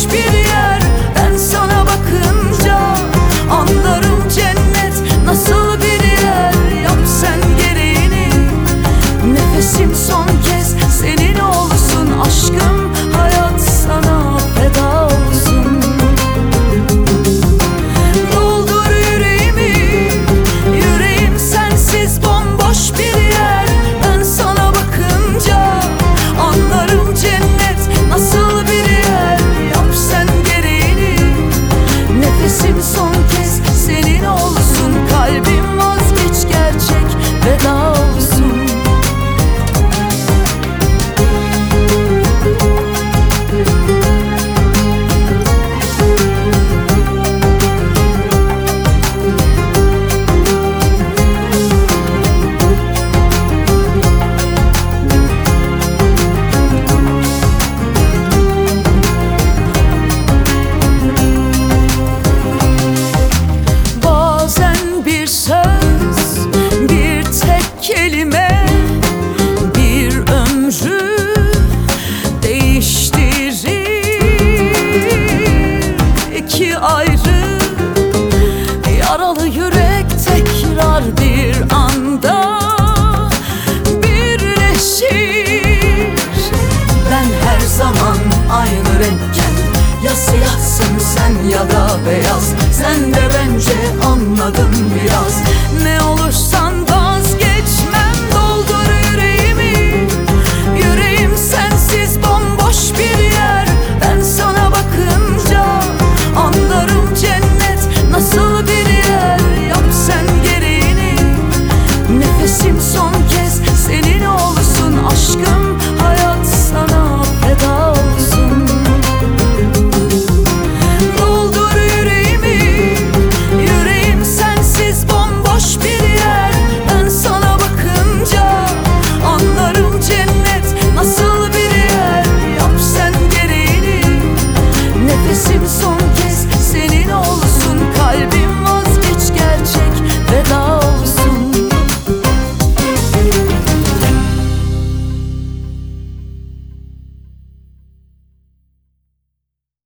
bomboş bir yer. Ben sana bakınca anlarım cennet nasıl bir yer. Yap sen gereğini, nefesim son kez senin olsun. Aşkım, hayat sana feda olsun. Doldur yüreğimi, yüreğim sensiz bomboş bir yer. Ben sana bakınca anlarım cennet nasıl bir yer. Yap sen gereğini, nefesim son kez senin olsun. Kalbim vazgeç, gerçek veda olsun. Bazen bir söz, bir tek kelime bir ömrü değiştirir. İki ayrı yaralı yürek tekrar bir anda birleşir. Ben her zaman aynı renkken, ya siyahsın sen ya da beyaz. Sen de bence anladın biraz. Ne olursan bana